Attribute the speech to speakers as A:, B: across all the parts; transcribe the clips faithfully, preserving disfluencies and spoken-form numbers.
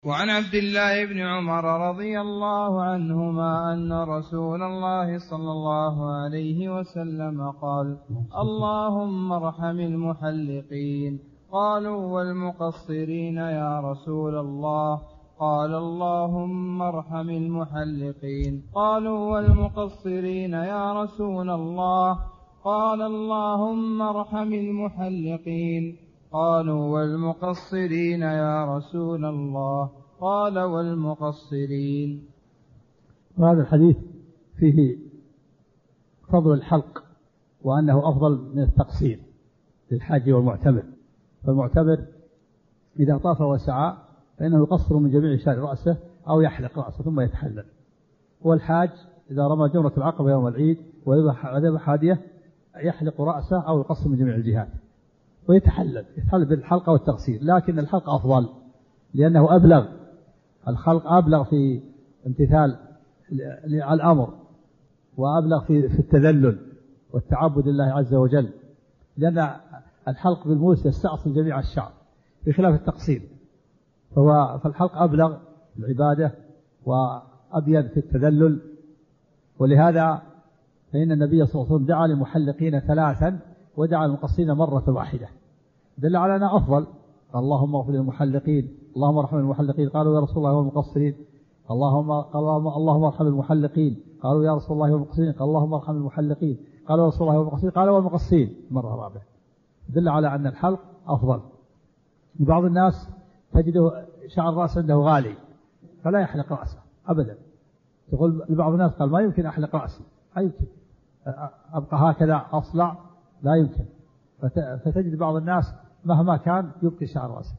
A: وعن عبد الله بن عمر رضي الله عنهما أن رسول الله صلى الله عليه وسلم قال: اللهم ارحم المحلقين. قالوا: والمقصرين يا رسول الله؟ قال: اللهم ارحم المحلقين. قالوا: والمقصرين يا رسول الله؟ قال: اللهم ارحم المحلقين. قالوا: والمقصرين يا رسول الله؟ قال: والمقصرين.
B: وهذا الحديث فيه فضل الحلق وأنه أفضل من التقصير للحاج والمعتمر. فالمعتمر إذا طاف وسعى فإنه يقصر من جميع شعر رأسه أو يحلق رأسه ثم يتحلل. والحاج إذا رمى جمرة العقبة يوم العيد وذبح هديه يحلق رأسه أو يقصر من جميع الجهات ويتحلل يتحلل بالحلق والتقصير. لكن الحلق أفضل لأنه أبلغ، الخلق أبلغ في امتثال الأمر وأبلغ في التذلل والتعبد لله عز وجل، لأن الحلق بالموس يستأصل جميع الشعر بخلاف التقصير. فهو فالحلق أبلغ العبادة وأبين في التذلل. ولهذا فإن النبي صلى الله عليه وسلم دعا للمحلقين ثلاثا ودعا للمقصرين مرة واحدة، دل على أنها أفضل. قال: اللهم اغفر للمحلقين. اللهم ارحم المحلقين. قالوا: يا رسول الله والمقصرين؟ اللهم قال: اللهم ارحم المحلقين. قالوا: يا رسول الله والمقصرين؟ قال: اللهم ارحم المحلقين. قالوا: يا رسول الله والمقصرين؟ قال: والمقصرين مرة رابعة. دل على أن الحلق أفضل. بعض الناس تجده شعر رأس عنده غالي فلا يحلق رأسه أبدا. تقول لبعض الناس: قال: ما يمكن أحلق رأسي، لا يمكن، أبقى هكذا أصلع، لا يمكن. فتجد بعض الناس مهما كان يبقي شعر رأسه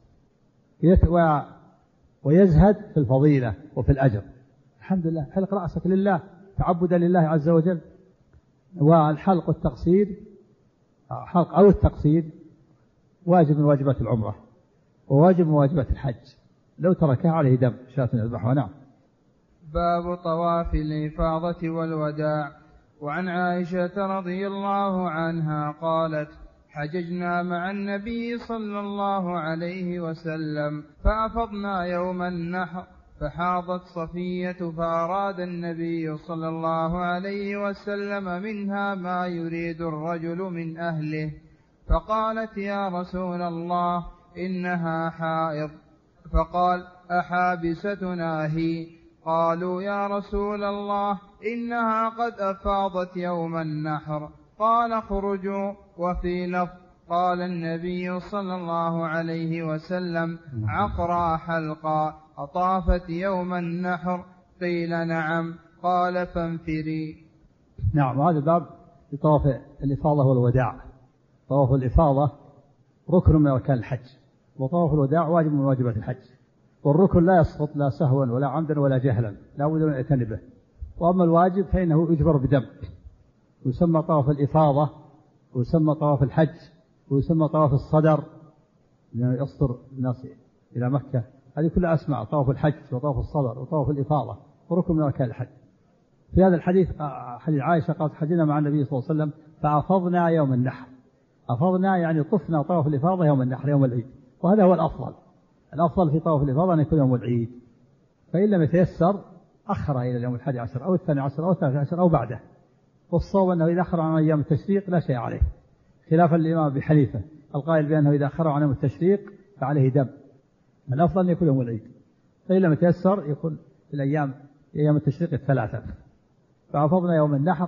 B: ويزهد في الفضيلة وفي الأجر. الحمد لله، حلق رأسك لله تعبدا لله عز وجل. والحلق والتقصير، حلق أو التقصير واجب من واجبات العمرة وواجب من واجبات الحج، لو تركها عليه دم شاة يذبحها. نعم.
A: باب طواف الإفاضة والوداع. وعن عائشة رضي الله عنها قالت: حججنا مع النبي صلى الله عليه وسلم فأفضنا يوم النحر فحاضت صفية فأراد النبي صلى الله عليه وسلم منها ما يريد الرجل من أهله، فقالت: يا رسول الله إنها حائض. فقال: أحابستنا هي؟ قالوا: يا رسول الله إنها قد أفاضت يوم النحر. قال: اخرجوا. وفي لفظ قال النبي صلى الله عليه وسلم: عقرى حلقا أطافت يوم النحر؟ قيل: نعم. قال: فانفري.
B: نعم. هذا باب في طواف الإفاضة والوداع. طواف الإفاضة ركن من أركان الحج، وطواف الوداع واجب من واجبات الحج. والركن لا يسقط لا سهوا ولا عمدا ولا جهلا، لا بد من يعتني به. وأما الواجب فإنه يجبر بدم، ويسمى طواف الإفاضة، ويسمى طواف الحج، ويسمى طواف الصدر لأنه يصدر الناس إلى مكة. هذه كلها أسماء: طواف الحج وطواف الصدر وطواف الإفاضة، وركن من أركان الحج. في هذا الحديث حديث عائشة قالت: حجنا مع النبي صلى الله عليه وسلم فأفضنا يوم النحر. أفضنا يعني طفنا طواف الإفاضة يوم النحر يوم العيد، وهذا هو الأفضل. الأفضل في طواف الإفاضة أن يكون يوم العيد، فإن لم يتيسر أخر إلى اليوم الحادي عشر أو الثاني عشر أو الثالث عشر أو بعده. والصواب أنه إذا أخر عن أيام التشريق لا شيء عليه، خلافا للإمام أبي حنيفة القائل بأنه إذا أخر عن أيام التشريق فعليه دم. الأفضل أن يكون يوم العيد، فإن لم يتيسر يكون في الأيام أيام التشريق الثلاثة. فأفضنا يوم النحر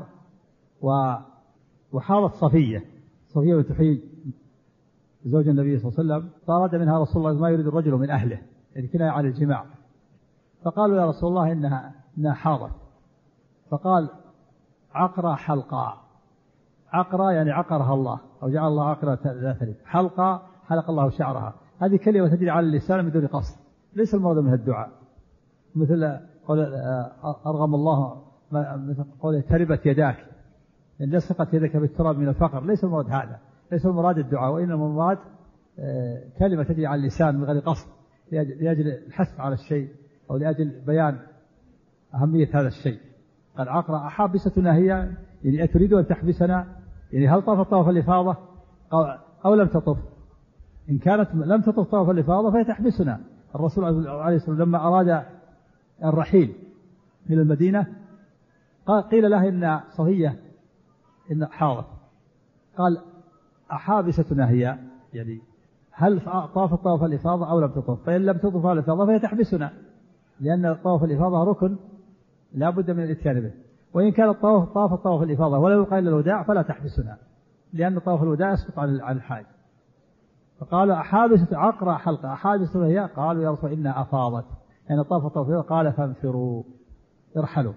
B: وحاضت صفية صفية بنت حيي زوج النبي صلى الله عليه وسلم، فأراد منها رسول الله ما يريد الرجل من أهله، يعني كناية عن الجماع. فقالوا: يا رسول الله إنها, إنها حاضت. فقال: عقرى حلقا. عقرى يعني عقرها الله، أو جعل الله عقرة ذات لب. حلقا حلق الله شعرها. هذه كلمة تجري على اللسان بدون قصد، ليس المراد من الدعاء، مثل قول أرغم الله، مثل قول تربت يداك، إن لصقت يدك بالتراب من الفقر. ليس المراد هذا، ليس المراد الدعاء، وإنما المراد كلمة تجري على اللسان من غير قصد، لأجل الحث على الشيء أو لأجل بيان أهمية هذا الشيء. قال: عقرى أحابستنا هي؟ يعني أتريد أن تحبسنا؟ يعني هل طاف طواف الإفاضة أو لم تطف؟ إن كانت لم تطف طواف الإفاضة فهي تحبسنا، الرسول عليه الصلاة والسلام لما أراد الرحيل إلى المدينة قيل له إن صفية إن حاضت، قال أحابستنا هي، يعني هل طافت طواف الإفاضة أو لم تطف؟ فإن لم تطف الإفاضة فهي تحبسنا، لأن طواف الإفاضة ركن لا بد من الاتيان به، وإن كان الطواف طاف طواف الإفاضة ولو قال الوداع فلا تحبسنا، لأن طواف الوداع يسقط عن الحاج. فقال أحابس عقرى حلقة أحابستنا هي، قالوا يا رسول إنها أفاضت، يعني طاف طواف الإفاضة، قال فانفروا ارحلوا،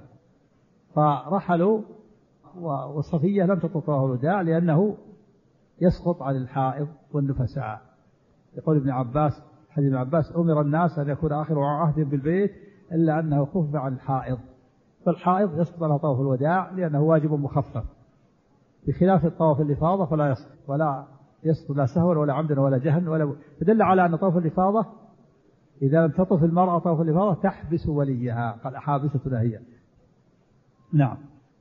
B: فرحلوا. والصفية لم تطف طواف الوداع لأنه يسقط عن الحائض والنفساء. يقول ابن عباس حديث ابن عباس أمر الناس أن يكون آخر عهدهم بالبيت إلا أنه خفف عن الحائض، فالحائض يسقط عنها طواف الوداع لأنه واجب مخفف، بخلاف الطواف الإفاضة فلا يسقط ولا يسقط لا سهوا ولا عمدا ولا جهلا ولا. فدل على أن طواف الإفاضة إذا لم تطف المرأة طواف الإفاضة تحبس وليها، قال أحابستنا هي. نعم.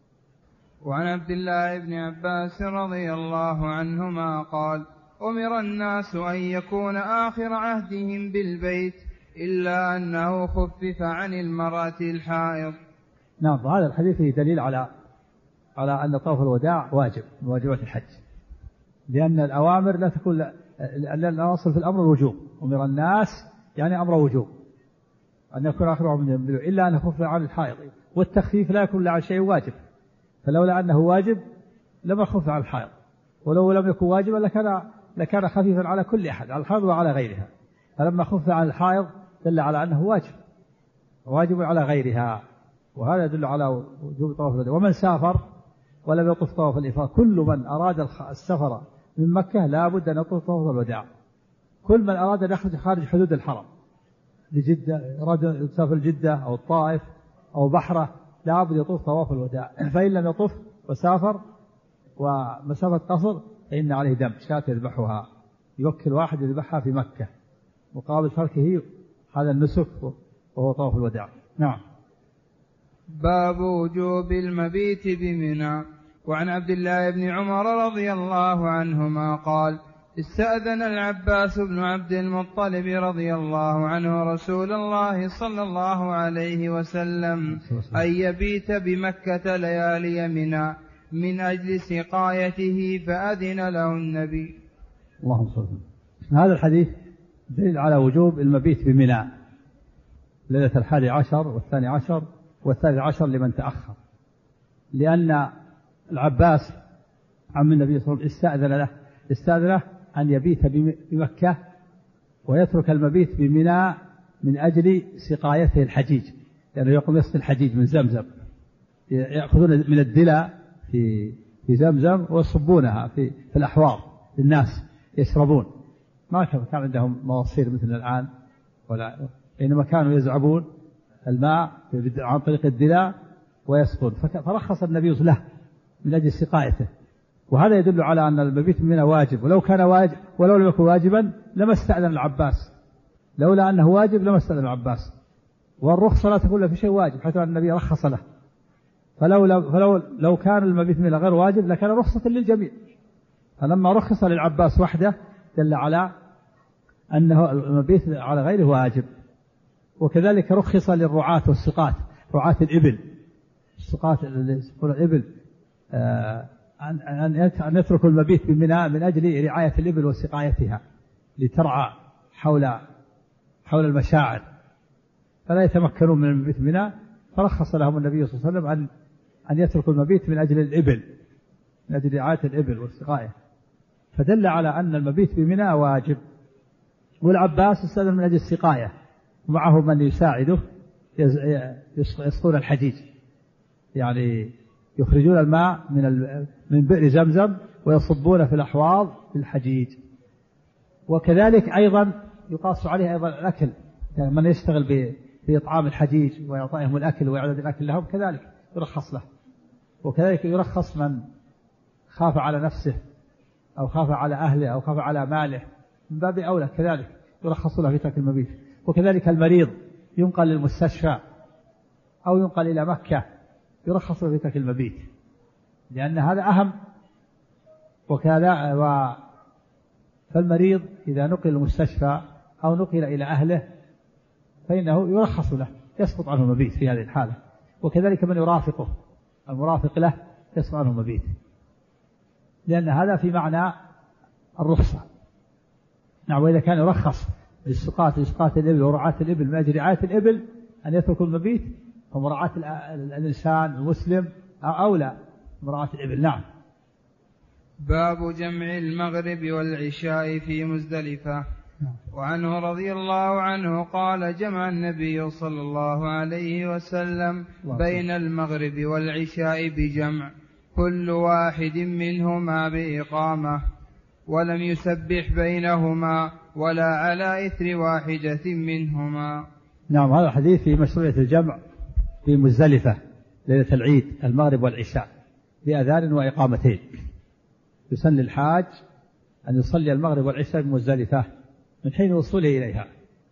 A: وعن عبد الله بن عباس رضي الله عنهما قال أمر الناس أن يكون آخر عهدهم بالبيت إلا أنه خفف عن المرأة الحائض.
B: نعم. هذا الحديث فيه دليل على على أن طواف الوداع واجب من واجبات الحج، لأن الأوامر لا تكون، لأن الأصل في الأمر الوجوب، أمر الناس يعني أمر وجوب أن يكون آخر عهدهم بالبيت إلا أنه خفف عن الحائض، والتخفيف لا يكون عن شيء واجب، فلولا أنه واجب لما خفف عن الحائض، ولو لم يكن واجبا لكان لكان خفيفا على كل أحد، على الحائض وعلى غيرها، فلما خفف عن الحائض دل على أنه واجب واجب على غيرها، وهذا يدل على وجوب طواف الوداع. ومن سافر ولم يطف طواف الإفاضة، كل من أراد السفر من مكة لا بد أن يطوف طواف الوداع، كل من أراد أن يخرج خارج حدود الحرم لجدة، أراد يسافر جدة أو الطائف أو بحرة لا بد يطوف طواف الوداع، فإن لم يطف وسافر ومسافة قصر فإن عليه دم شاة يذبحها، يوكل واحد يذبحها في مكة مقابل تركه هذا النسك وهو طواف الوداع. نعم.
A: باب وجوب المبيت بمنى. وعن عبد الله بن عمر رضي الله عنهما قال استأذن العباس بن عبد المطلب رضي الله عنه رسول الله صلى الله عليه وسلم أن يبيت بمكة ليالي منى من أجل سقايته فأذن له النبي.
B: اللهم صل وسلم. هذا الحديث دليل على وجوب المبيت بمنى ليلة الحادي عشر والثاني عشر والثالث عشر لمن تأخر، لأن العباس عم النبي صلى الله عليه وسلم استأذن له استأذن له أن يبيت بمكة ويترك المبيت بمنى من أجل سقايته الحجيج، لأنه يقوم يسقي الحجيج من زمزم، يأخذون من الدلة في في زمزم ويصبونها في في الأحواض للناس يشربون، ما كان عندهم مواسير مثل الآن ولا، إنما كانوا يزعبون الماء عن طريق الدلة ويسقون، فرخص النبي له من أجل سقايته، وهذا يدل على أن المبيت منه واجب، ولو كان واجب ولو لم يكن واجبا لما استأذن العباس، لولا أنه واجب لما استأذن العباس، والرخصة لا تكون في شيء واجب حتى أن النبي رخص له، فلو فلو لو كان المبيت منه غير واجب لكان رخصة للجميع، فلما رخص للعباس وحده دل على أنه المبيت على غيره واجب. وكذلك رخص للرعاة والسقاة، رعاة الإبل، السقاة الإبل آه أن يتركوا المبيت بمنى من أجل رعاية الإبل وسقايتها لترعى حول حول المشاعر، فلا يتمكنون من المبيت بمنى، فرخص لهم النبي صلى الله عليه وسلم أن أن يتركوا المبيت من أجل الإبل، من أجل رعاية الإبل والسقاية، فدل على أن المبيت بمنى واجب. والعباس استأذن من أجل السقاية، ومعه من يساعده يسقون الحجيج، يعني يخرجون الماء من من بئر زمزم ويصبون في الأحواض في الحجيج. وكذلك أيضا يقاس عليه أيضا الأكل، يعني من يشتغل بإطعام الحجيج ويعطيهم الأكل ويعدد الأكل لهم كذلك يرخص له، وكذلك يرخص من خاف على نفسه أو خاف على أهله أو خاف على ماله من باب أولى كذلك يرخص له في ترك المبيت. وكذلك المريض ينقل للمستشفى أو ينقل إلى مكة يرخص له في ترك المبيت، لأن هذا أهم. وكذا و فالمريض إذا نقل للمستشفى أو نقل إلى أهله فإنه يرخص له، يسقط عنه المبيت في هذه الحالة. وكذلك من يرافقه المرافق له يسقط عنه المبيت، لأن هذا في معنى الرخصة. نعم. وإذا كان يرخص للسقاة لسقاة الإبل ورعاة الإبل من أجل رعاية الإبل أن يتركوا المبيت، فمراعاة الإنسان المسلم أولى مراعاة الإبل. نعم.
A: باب جمع المغرب والعشاء في مزدلفة. وعنه رضي الله عنه قال: جمع النبي صلى الله عليه وسلم بين المغرب والعشاء بجمع، كل واحد منهما بإقامة، ولم يسبح بينهما ولا على إثر واحدة منهما.
B: نعم. هذا الحديث في مشروعية الجمع في مزدلفة ليلة العيد المغرب والعشاء بأذان وإقامتين. يسن للحاج أن يصلي المغرب والعشاء بمزدلفة من حين وصوله إليها،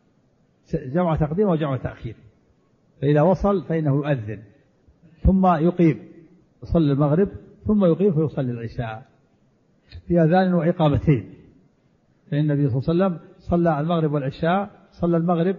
B: جمع تقديم وجمع تأخير. فإذا وصل فإنه يؤذن ثم يقيم، يصلي المغرب ثم يقيم فيصلي العشاء في أذان وإقامتين. فإن النبي صلى الله عليه وسلم صلى المغرب والعشاء، صلى المغرب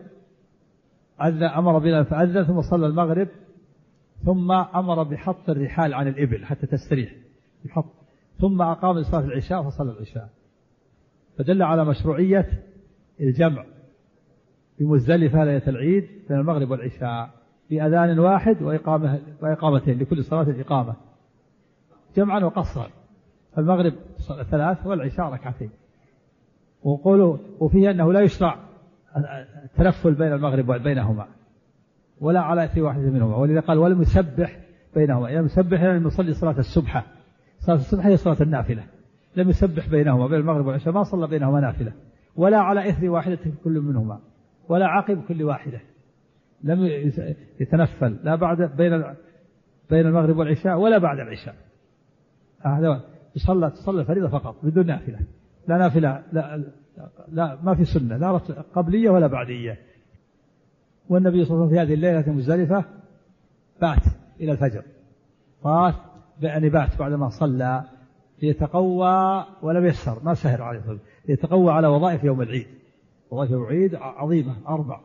B: أمر بنا فأذن، ثم صلى المغرب، ثم أمر بحط الرحال عن الإبل حتى تستريح يحط، ثم أقام صلاة العشاء فصلى العشاء. فدل على مشروعية الجمع بمزدلفة ليلة العيد بين المغرب والعشاء بأذان واحد وإقامة وإقامتين، لكل صلاة إقامة جمعا وقصرا. المغرب ثلاث والعشاء ركعتين. وقولوا وفيه أنه لا يشرع التنفل بين المغرب وبينهما ولا على إثر واحد منهما، ولذا قال ولم يسبح بينهما. لم يسبح لم يصلي صلاة السبحة، صلاة السبحة هي صلاة النافلة، لم يسبح بينهما بين المغرب والعشاء، ما صلى بينهما نافلة ولا على إثر واحدة كل منهما ولا عقب كل واحدة، لم يتنفل لا بعد بين بين المغرب والعشاء ولا بعد العشاء. هذا يصلى تصلى الفريضة فقط بدون نافلة، لا نافلة لا, لا ما في سنة لا قبلية ولا بعدية. والنبي صلى الله عليه وسلم في هذه الليلة المزدلفة بات إلى الفجر، طاف يعني بات بعدما صلى ليتقوى ولم يسهر، ما سهر عليه الصلاة والسلام، ليتقوى على وظائف يوم العيد. وظائف يوم العيد عظيمة أربع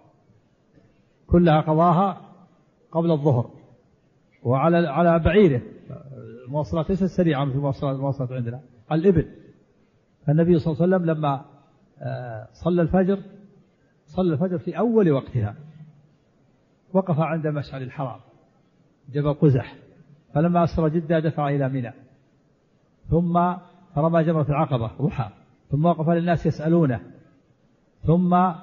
B: كلها قضاها قبل الظهر، وعلى على بعيره المواصلات ليست سريعة مثل المواصلات المواصلات عندنا على الإبل. فالنبي صلى الله عليه وسلم لما صلى الفجر صلى الفجر في أول وقتها، وقف عند مشعر الحرام جبل قزح، فلما أسر جدة دفع إلى منى، ثم رمى جمرة العقبة ضحى، ثم وقف للناس يسألونه، ثم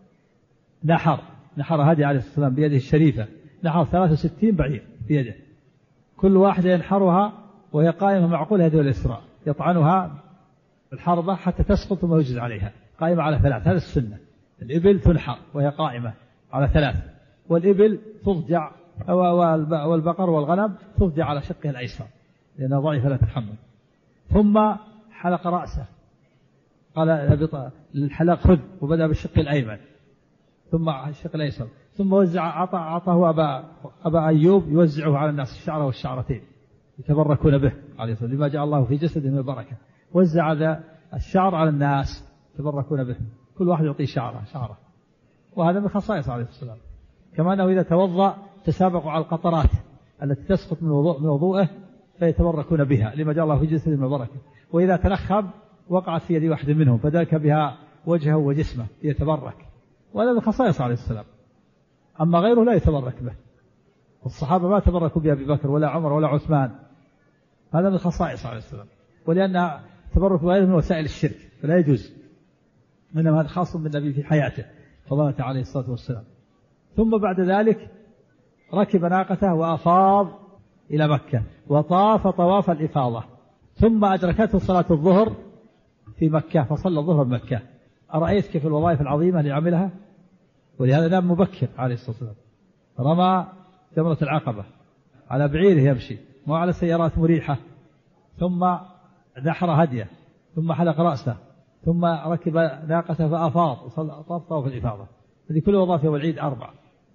B: نحر نحر هدي عليه الصلاة والسلام بيده الشريفة، نحر ثلاث وستين بعير بيده، كل واحدة ينحرها وهي قائمة معقول هدي الإسراء، يطعنها الحربة حتى تسقط ثم يجز عليها، قائمة على ثلاث. هذا السنة، الإبل تنحر وهي قائمة على ثلاث، والإبل تضجع والبقر والغنم تضجع على شقها الأيسر لأنها ضعيفة لا تتحمل. ثم حلق رأسه، قال الحلق خذ، وبدأ بالشق الأيمن ثم الشق الأيسر، ثم وزع عطى عطاه أبا, أبا أيوب يوزعه على الناس الشعرة والشعرتين يتبركون به عليه الصلاة والسلام، لما جعل الله في جسده من البركة. وزع هذا الشعر على الناس يتبركون به، كل واحد يعطيه شعرة شعرة، وهذا من خصائص عليه الصلاة والسلام. كما أنه إذا توضأ تسابقوا على القطرات التي تسقط من وضوء من وضوءه فيتبركون بها لما جعل الله في جسده من البركة. وإذا تنخب وقعت في يد واحد منهم فدلك بها وجهه وجسمه يتبرك، وهذا من خصائص عليه السلام. أما غيره لا يتبرك به، والصحابة ما تبركوا بأبي بكر ولا عمر ولا عثمان، هذا من خصائص عليه السلام. ولأن تبرك غيره من وسائل الشرك فلا يجوز، إنما هذا خاص بالنبي في حياته فضلت عليه الصلاة والسلام. ثم بعد ذلك ركب ناقته وأفاض إلى مكة وطاف طواف الإفاضة، ثم أدركته صلاة الظهر في مكة فصلى الظهر بمكة. أرأيت كيف الوظائف العظيمة اللي عملها؟ ولهذا نام مبكر عليه الصلاة والسلام، رمى جمرة العقبة على بعيره يمشي مو على سيارات مريحة، ثم نحر هديه، ثم حلق رأسه، ثم ركب ناقته فأفاض وصلى طاف طواف الإفاضة. هذه كل وظائف يوم العيد أربع.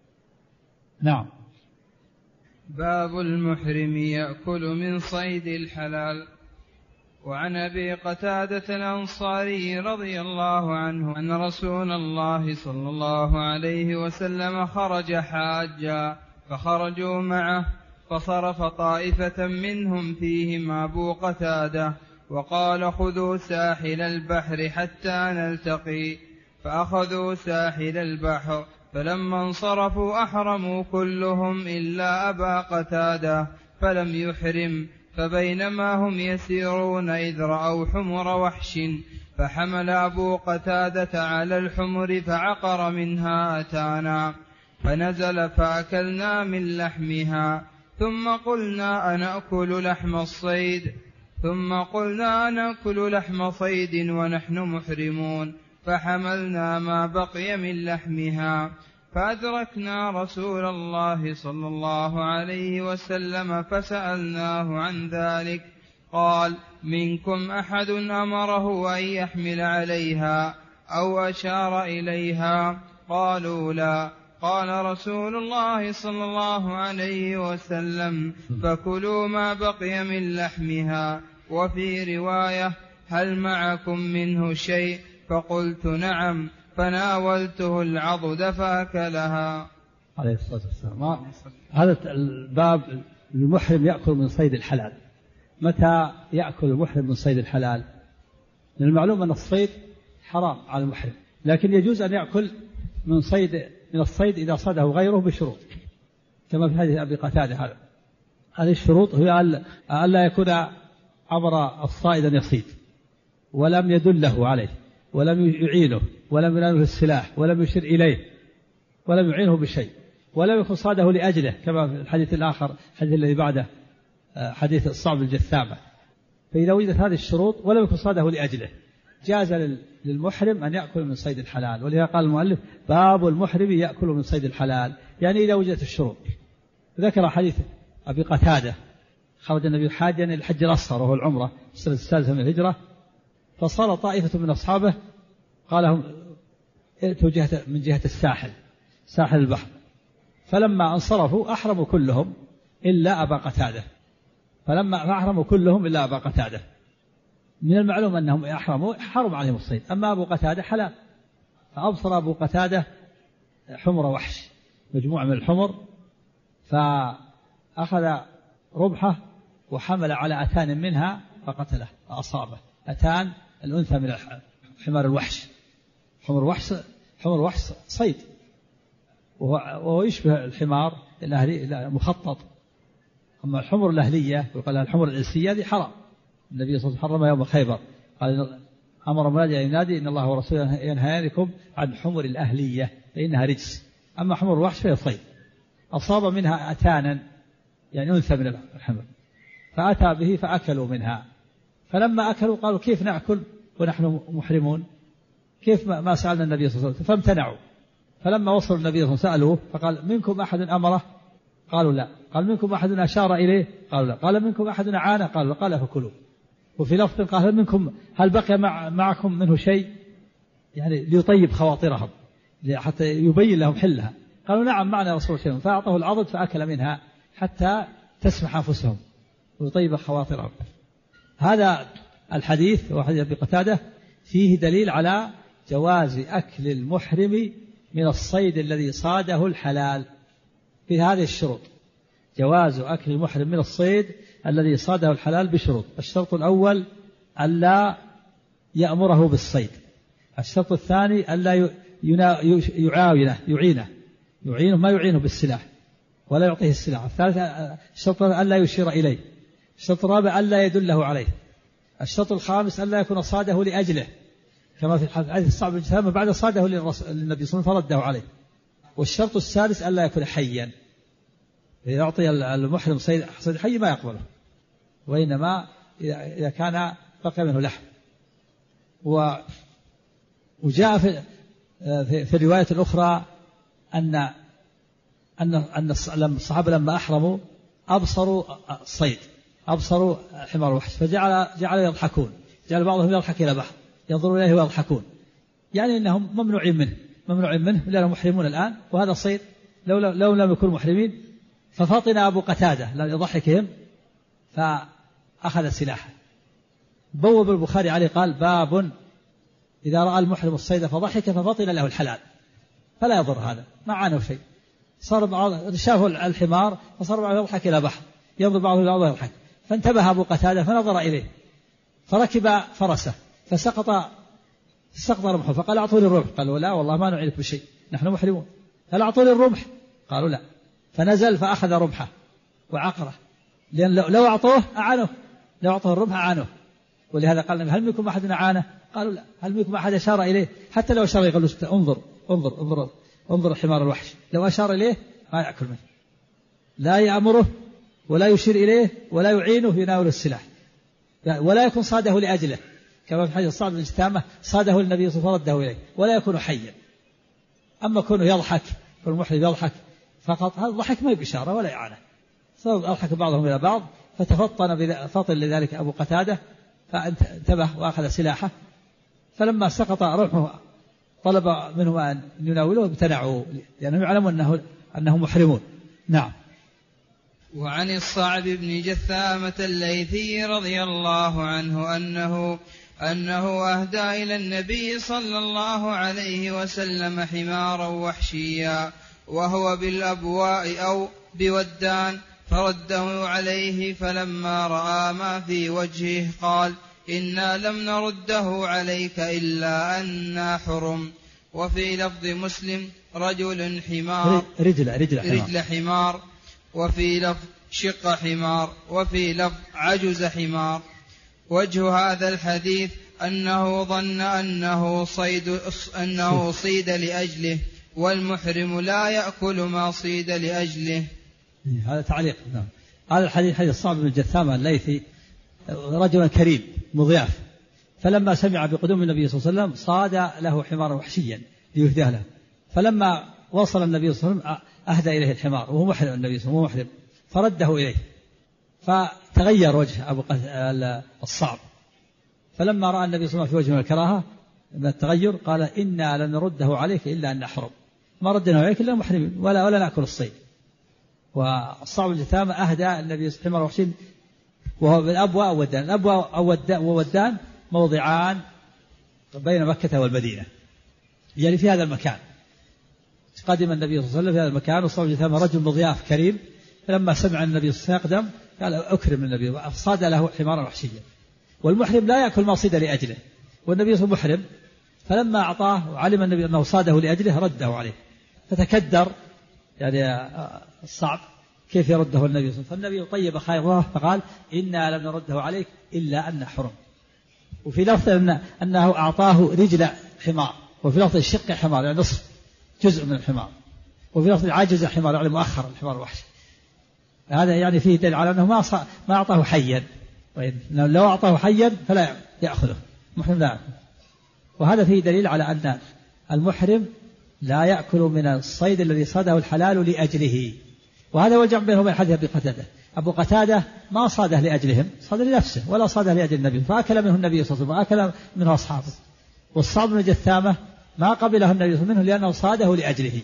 B: نعم.
A: باب المحرم يأكل من صيد الحلال. وعن أبي قتادة الأنصاري رضي الله عنه أن رسول الله صلى الله عليه وسلم خرج حاجا فخرجوا معه فصرف طائفة منهم فيهم أبو قتادة وقال خذوا ساحل البحر حتى نلتقي، فأخذوا ساحل البحر، فلما انصرفوا أحرموا كلهم إلا أبا قتادة فلم يحرم، فبينما هم يسيرون إذ رأوا حمر وحش، فحمل أبو قتادة على الحمر فعقر منها أتانا، فنزل فأكلنا من لحمها، ثم قلنا أنأكل لحم الصيد ثم قلنا نأكل لحم صيد ونحن محرمون، فحملنا ما بقي من لحمها، فأدركنا رسول الله صلى الله عليه وسلم فسألناه عن ذلك، قال منكم أحد أمره أن يحمل عليها أو أشار إليها؟ قالوا لا. قال رسول الله صلى الله عليه وسلم فكلوا ما بقي من لحمها. وفي رواية هل معكم منه شيء؟ فقلت نعم، فناولته العضد فأكلها.
B: عليه الصلاة والسلام. هذا الباب المحرم يأكل من صيد الحلال. متى يأكل المحرم من صيد الحلال؟ من المعلوم أن الصيد حرام على المحرم، لكن يجوز أن يأكل من صيد من الصيد إذا صاده غيره بشروط، كما في حديث أبي قتادة. هذا هذه الشروط هي ألا يكون أمر الصائد أن يصيد ولم يدله عليه ولم يعينه ولم يناله السلاح ولم يشر إليه ولم يعينه بشيء ولم يكن صاده لأجله، كما في الحديث الآخر الحديث الذي بعده حديث الصعب الجثامة. فإذا وجدت هذه الشروط ولم يكن صاده لأجله جاز للمحرم أن يأكل من صيد الحلال. ولذا قال المؤلف باب المحرم يأكل من صيد الحلال، يعني إذا وجدت الشروط. ذكر حديث أبي قتادة خرج النبي حاجا إلى الحج الأصغر وهو العمرة في السنة السادسة من الهجرة، فصار طائفة من أصحابه قال لهم ائتوا جهة من جهة الساحل ساحل البحر، فلما انصرفوا أحرموا كلهم إلا أبا قتادة، فلما أحرموا كلهم إلا أبا قتادة. من المعلوم أنهم أحرموا حرم عليهم الصيد، أما أبو قتادة حلال، فأبصر أبو قتادة حمر وحش مجموعة من الحمر، فأخذ ربحه وحمل على أتان منها فقتله فأصابه. أتان الأنثى من حمار الوحش، حمر وحش حمر وحش صيد، وهو يشبه الحمار الأهلي مخطط. أما الحمر الأهلية وقال لها الحمر الإنسية هذه حرام، النبي صلى الله عليه وسلم حرمها يوم خيبر، قال أمر منادي أن ينادي إن الله ورسوله ينهيانكم عن حمر الأهلية فإنها رجس، أما حمر الوحش فهي صيد. أصاب منها أتانا يعني أنثى من الحمر، فأتى به فأكلوا منها، فلما أكلوا قالوا كيف نأكل ونحن محرمون؟ كيف ما سألنا النبي صلى الله عليه وسلم؟ فامتنعوا. فلما وصلوا النبي صلى الله عليه وسلم سألوه فقال منكم أحد أمره؟ قالوا لا. قال منكم أحد أشار إليه؟ قالوا لا. قال منكم أحد عانى؟ قالوا لا. قال فكلوا. وفي لفظ قال هل منكم هل بقي مع معكم منه شيء؟ يعني ليطيب خواطرهم حتى يبين لهم حلها. قالوا نعم معنا رسول الله، فأعطاه العضد فأكل منها حتى تسمح أنفسهم ويطيب خواطرهم. هذا الحديث وحديث أبي قتادة فيه دليل على جواز أكل المحرم من الصيد الذي صاده الحلال في هذه الشروط. جواز أكل المحرم من الصيد الذي صاده الحلال بشروط. الشرط الأول ألا يأمره بالصيد. الشرط الثاني ألا يعاونه يعينه يعينه ما يعينه بالسلاح ولا يعطيه السلاح. الثالث الشرط ألا يشير إليه. الشرط الرابع ألا يدله عليه. الشرط الخامس ألا يكون صاده لأجله، كما في الحديث الصعب الجثامة بعد صاده للنبي صلى الله عليه وسلم فرده عليه. والشرط السادس ألا يكون حيا، يعطي المحرم صيد حي ما يقبله، وإنما إذا كان بقي منه لحم. وجاء في في الرواية الأخرى أن أن أن الصحابة لما أحرموا أبصروا الصيد، أبصروا حمار الوحش، فجعل جعل يضحكون، جعل بعضهم يضحك إلى بعض ينظرون إليه ويضحكون، يعني أنهم ممنوعين منه ممنوعين منه لأنهم محرمون الآن، وهذا الصيد لو لو لم يكونوا محرمين. ففطن أبو قتادة لضحكهم فأخذ سلاحه بوب البخاري عليه قال باب إذا رأى المحرم الصيد فضحك فبطل له الحلال، فلا يضر هذا، ما عانوا شيء. صار بعض شافوا الحمار فصار بعض يضحك إلى بحر، ينظر بعضه إلى بعضه يضحك، فانتبه أبو قتادة فنظر إليه فركب فرسه فسقط سقط رمحه، فقال أعطوني الرمح. قالوا لا والله ما نعينك بشيء نحن محرمون. قال أعطوني الرمح. قالوا لا. فنزل فأخذ رمحه وعقره، لأن لو أعطوه أعانوه، لو أعطوه الرمح أعانوه. ولهذا قال هل منكم أحد أعانه؟ قالوا لا. هل منكم أحد أشار إليه؟ حتى لو أشار يقول انظر انظر انظر انظر الحمار الوحش، لو أشار إليه ما يأكل منه، لا يأمره ولا يشير إليه ولا يعينه يناول السلاح، ولا يكون صاده لأجله، كما في حديث صعب بن جثامة صاده النبي صلى الله عليه وسلم فرده إليه، ولا يكون حيا. أما كونه يضحك والمحرم يضحك فقط، هذا الضحك ما بإشارة ولا إعانة، فأضحك بعضهم إلى بعض فتفطن فطن لذلك أبو قتادة فانتبه وأخذ سلاحه. فلما سقط رمحه طلب منهم أن يناولوه امتنعوا لأنهم يعلمون أنه, أنه محرمون. نعم.
A: وعن الصعب بن جثامة الليثي رضي الله عنه أنه أنه أهدى إلى النبي صلى الله عليه وسلم حمارا وحشيا وهو بالأبواء أو بودان، فرده عليه، فلما رأى ما في وجهه قال إنا لم نرده عليك إلا أنا حرم. وفي لفظ مسلم رجل حمار
B: رجل, رجل, حمار.
A: رجل حمار، وفي لفظ شق حمار، وفي لفظ عجز حمار. وجه هذا الحديث أنه ظن أنه صيد, أنه صيد لأجله، والمحرم لا يأكل ما صيد لأجله.
B: هذا تعليق. نعم. هذا الحديث حديث صعب بن جثامة الليثي رجل كريم مضياف، فلما سمع بقدوم النبي صلى الله عليه وسلم صاد له حمارا وحشيا ليهديه له، فلما وصل النبي صلى الله عليه وسلم أهدى إليه الحمار وهو محرم، النبي صلى الله عليه وسلم محرم، فرده إليه فتغير وجه أبو الصعب. فلما رأى النبي صلى الله عليه وسلم في وجهه من الكراهة من التغير قال إنا لن نرده عليك إلا أن نحرم، ما ردنا عليك إلا محرمين ولا, ولا نأكل الصيد. والصعب الجثامة أهدى النبي صلى الله عليه وسلم وهو بالأبواء والودان. الأبواء والودان موضعان بين مكة والمدينة، يعني في هذا المكان. قدم النبي صلى الله عليه وسلم في هذا المكان، والصعب الجثامة رجل مضياف كريم، فلما سمع النبي صلى الله عليه وسلم يقدم قال أكرم النبي، فصاد له حمارا وحشيا. والمحرم لا يأكل ما صيد لأجله، والنبي صلى الله عليه وسلم محرم، فلما أعطاه وعلم النبي أنه صاده لأجله رده عليه، فتكدر يعني الصعب كيف يرده النبي صلى الله عليه وسلم. فالنبي طيب خيره فقال إنا لم نرده عليك إلا أن حرم. وفي لفظ أن أنه أعطاه رجل حمار، وفي لفظ الشق حمار يعني نصف جزء من الحمار، وفي لفظ عاجز حمار يعني مؤخر الحمار الوحشي. هذا يعني فيه دليل على أنه ما ما أعطاه حيا، لو أعطاه حيا فلا يأخذه المحرم لا يأخذ. وهذا فيه دليل على أن المحرم لا يأكل من الصيد الذي صاده الحلال لأجله. وهذا هو الجمع بينه وبين حديث أبي قتادة. أبو قتادة ما صاده لأجلهم، صاده لنفسه ولا صاده لأجل النبي، فأكل منه النبي صلى الله عليه وسلم وأكل منه أصحابه. والصعب بن جثامة ما قبله النبي صلى الله عليه وسلم منه لأنه صاده لأجله.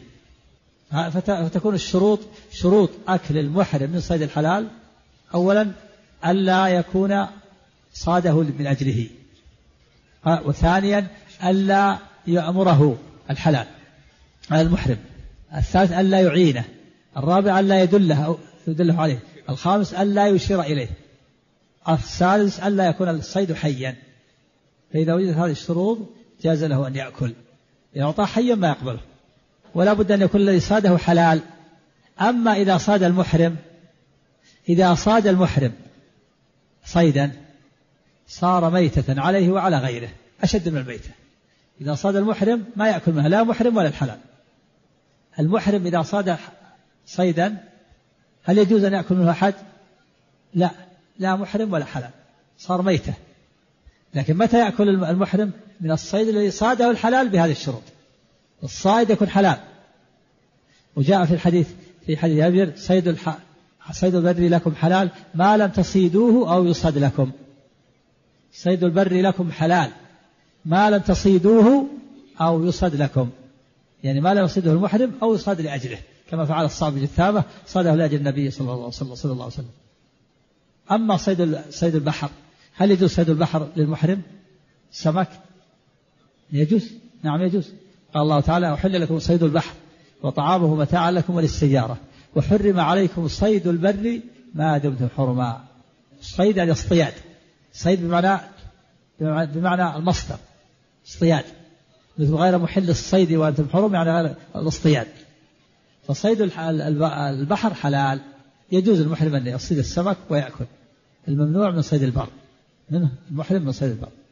B: فتكون الشروط شروط أكل المحرم من صيد الحلال: أولا ألا يكون صاده من أجله، وثانيا ألا يأمره الحلال على المحرم، الثالث ألا يعينه، الرابع ألا يدله أو يدله عليه، الخامس ألا يشير إليه، السادس ألا يكون الصيد حيا. فإذا وجدت هذه الشروط جاز له أن يأكل. إذا أعطاه حيا ما يقبله، ولا بد أن يكون الذي صاده حلال. أما إذا صاد المحرم إذا صاد المحرم صيدا صار ميتة عليه وعلى غيره، أشد من الميتة. إذا صاد المحرم ما يأكل منها لا محرم ولا الحلال. المحرم إذا صاد صيدا هل يجوز أن يأكل منه أحد؟ لا، لا محرم ولا حلال، صار ميتة. لكن متى يأكل المحرم؟ من الصيد الذي صاده الحلال بهذه الشروط. الصيد يكون حلال، وجاء في الحديث في حديث جابر: صيد الح... صيد البر لكم حلال ما لم تصيدوه أو يصاد لكم. صيد البر لكم حلال ما لم تصيدوه أو يصاد لكم، يعني ما لم يصيده المحرم أو يصاد لأجله، كما فعل الصعب بن جثامة صاده لأجل النبي صلى الله عليه وسلم. أما صيد صيد البحر هل يجوز صيد البحر للمحرم سمك؟ يجوز، نعم يجوز. قال الله تعالى أحل لكم صيد البحر وطعامه متاعا لكم وللسيارة وحرم عليكم صيد البر ما دمتم حرما. الصيد يعني اصطياد، صيد بمعنى بمعنى المصدر اصطياد، مثل غير محل الصيد وأنتم حرم يعني غير الاصطياد. فصيد البحر حلال، يجوز المحرم أن يصيد السمك ويأكل. الممنوع من صيد البر، منه المحرم من صيد البر.